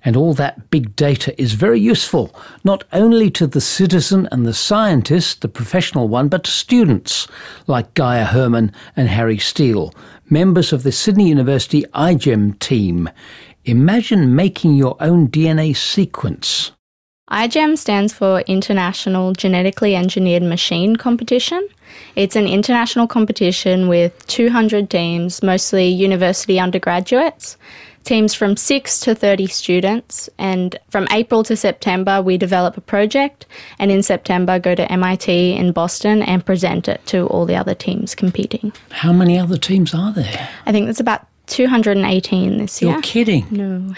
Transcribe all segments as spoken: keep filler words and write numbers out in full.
And all that big data is very useful, not only to the citizen and the scientist, the professional one, but to students like Gaia Herman and Harry Steele, members of the Sydney University iGEM team. Imagine making your own D N A sequence. iGEM stands for International Genetically Engineered Machine Competition. It's an international competition with two hundred teams, mostly university undergraduates, teams from six to thirty students, and from April to September we develop a project, and in September go to M I T in Boston and present it to all the other teams competing. How many other teams are there? I think there's about two hundred eighteen this year. You're kidding? No.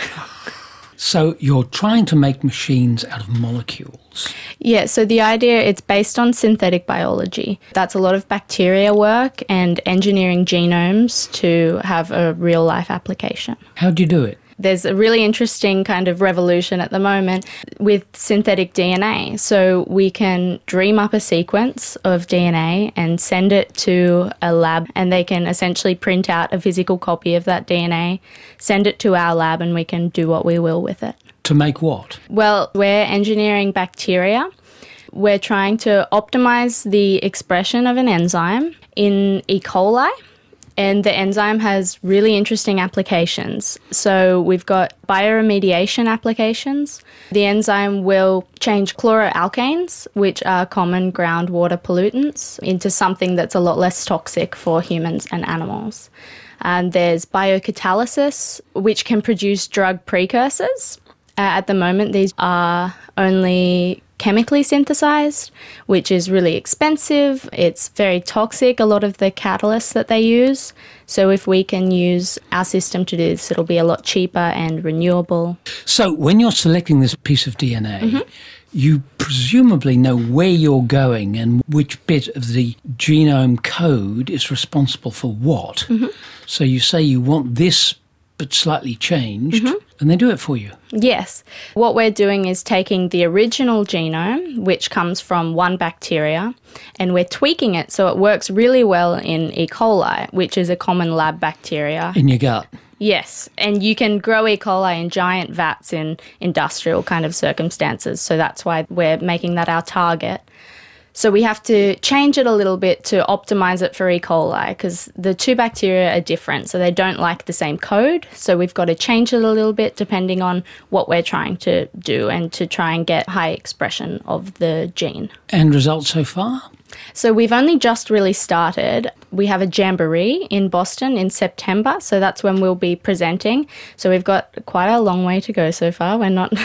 So you're trying to make machines out of molecules? Yeah, so the idea, it's based on synthetic biology. That's a lot of bacteria work and engineering genomes to have a real-life application. How do you do it? There's a really interesting kind of revolution at the moment with synthetic D N A. So we can dream up a sequence of D N A and send it to a lab, and they can essentially print out a physical copy of that D N A, send it to our lab, and we can do what we will with it. To make what? Well, we're engineering bacteria. We're trying to optimize the expression of an enzyme in E. coli. And the enzyme has really interesting applications. So we've got bioremediation applications. The enzyme will change chloroalkanes, which are common groundwater pollutants, into something that's a lot less toxic for humans and animals. And there's biocatalysis, which can produce drug precursors. Uh, at the moment, these are only chemically synthesized, which is really expensive. It's very toxic, a lot of the catalysts that they use. So if we can use our system to do this, it'll be a lot cheaper and renewable. So when you're selecting this piece of D N A, mm-hmm. you presumably know where you're going and which bit of the genome code is responsible for what. Mm-hmm. So you say you want this but slightly changed, mm-hmm. and they do it for you. Yes. What we're doing is taking the original genome, which comes from one bacteria, and we're tweaking it so it works really well in E. coli, which is a common lab bacteria. In your gut? Yes, and you can grow E. coli in giant vats in industrial kind of circumstances, so that's why we're making that our target. So we have to change it a little bit to optimize it for E. coli because the two bacteria are different, so they don't like the same code. So we've got to change it a little bit depending on what we're trying to do and to try and get high expression of the gene. And results so far? So we've only just really started. We have a jamboree in Boston in September, so that's when we'll be presenting. So we've got quite a long way to go so far. We're not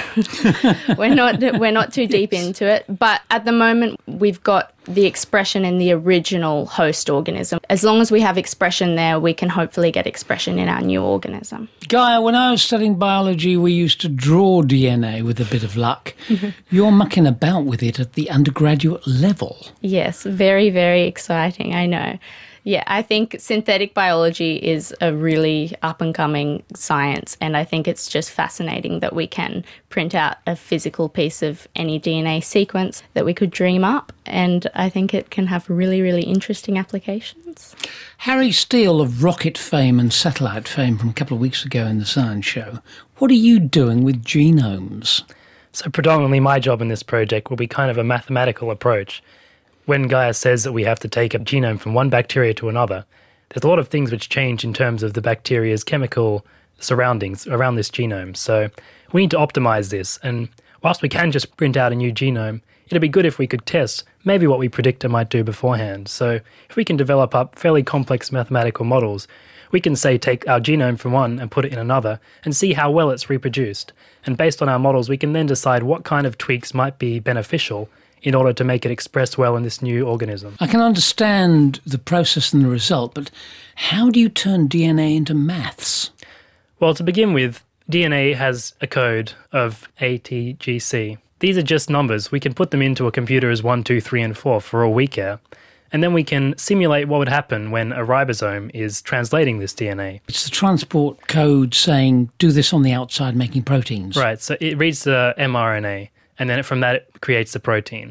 we're not we're not too deep yes. into it, but at the moment we've got the expression in the original host organism. As long as we have expression there, we can hopefully get expression in our new organism. Gaia, when I was studying biology, we used to draw D N A with a bit of luck. Mm-hmm. You're mucking about with it at the undergraduate level. Yes, very, very exciting, I know. Yeah, I think synthetic biology is a really up-and-coming science, and I think it's just fascinating that we can print out a physical piece of any D N A sequence that we could dream up, and I think it can have really, really interesting applications. Harry Steele of rocket fame and satellite fame from a couple of weeks ago in the Science Show, what are you doing with genomes? So predominantly my job in this project will be kind of a mathematical approach. When Gaia says that we have to take a genome from one bacteria to another, there's a lot of things which change in terms of the bacteria's chemical surroundings around this genome. So we need to optimize this. And whilst we can just print out a new genome, it'd be good if we could test maybe what we predict it might do beforehand. So if we can develop up fairly complex mathematical models, we can say take our genome from one and put it in another and see how well it's reproduced. And based on our models, we can then decide what kind of tweaks might be beneficial in order to make it express well in this new organism. I can understand the process and the result, but how do you turn D N A into maths? Well, to begin with, D N A has a code of A, T, G, C. These are just numbers. We can put them into a computer as one, two, three, and four for all we care. And then we can simulate what would happen when a ribosome is translating this D N A. It's the transport code saying, do this on the outside, making proteins. Right, so it reads the mRNA, and then from that it creates the protein.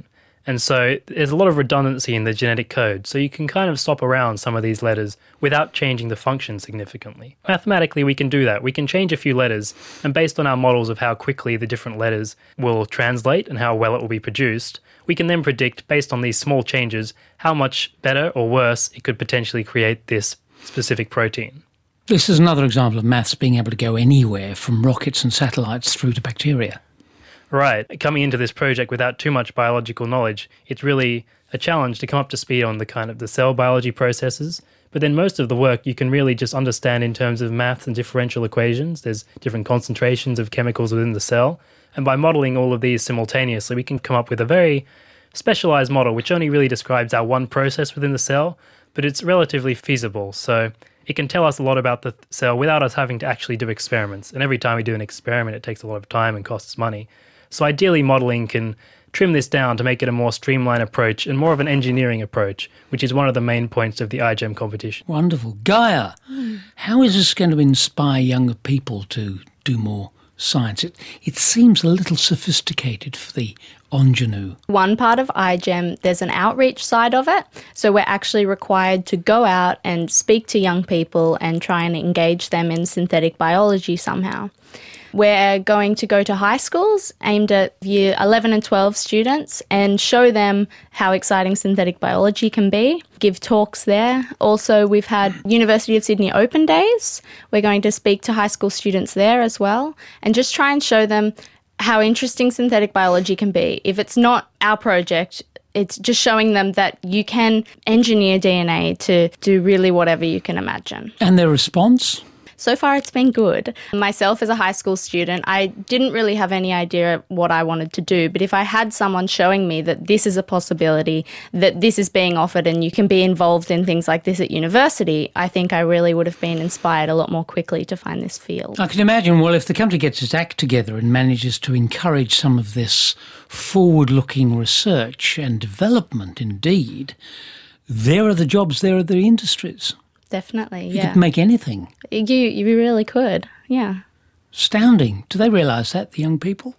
And so there's a lot of redundancy in the genetic code. So you can kind of swap around some of these letters without changing the function significantly. Mathematically, we can do that. We can change a few letters, and based on our models of how quickly the different letters will translate and how well it will be produced, we can then predict, based on these small changes, how much better or worse it could potentially create this specific protein. This is another example of maths being able to go anywhere, from rockets and satellites through to bacteria. Right. Coming into this project without too much biological knowledge, it's really a challenge to come up to speed on the kind of the cell biology processes. But then most of the work you can really just understand in terms of maths and differential equations. There's different concentrations of chemicals within the cell. And by modelling all of these simultaneously, we can come up with a very specialised model which only really describes our one process within the cell, but it's relatively feasible. So it can tell us a lot about the cell without us having to actually do experiments. And every time we do an experiment, it takes a lot of time and costs money. So ideally, modelling can trim this down to make it a more streamlined approach and more of an engineering approach, which is one of the main points of the iGEM competition. Wonderful. Gaia, mm. how is this going to inspire younger people to do more science? It, it seems a little sophisticated for the ingenue. One part of iGEM, there's an outreach side of it. So we're actually required to go out and speak to young people and try and engage them in synthetic biology somehow. We're going to go to high schools aimed at year eleven and twelve students and show them how exciting synthetic biology can be, give talks there. Also, we've had University of Sydney Open Days. We're going to speak to high school students there as well and just try and show them how interesting synthetic biology can be. If it's not our project, it's just showing them that you can engineer D N A to do really whatever you can imagine. And their response? So far, it's been good. Myself, as a high school student, I didn't really have any idea what I wanted to do. But if I had someone showing me that this is a possibility, that this is being offered and you can be involved in things like this at university, I think I really would have been inspired a lot more quickly to find this field. I can imagine, well, if the country gets its act together and manages to encourage some of this forward-looking research and development, indeed, there are the jobs, there are the industries. Definitely, you yeah. You could make anything. You you really could, yeah. Astounding. Do they realise that, the young people?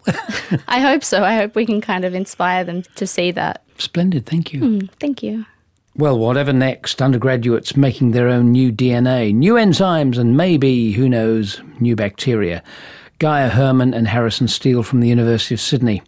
I hope so. I hope we can kind of inspire them to see that. Splendid, thank you. Mm, thank you. Well, whatever next, undergraduates making their own new D N A, new enzymes and maybe, who knows, new bacteria. Gaia Herman and Harrison Steele from the University of Sydney.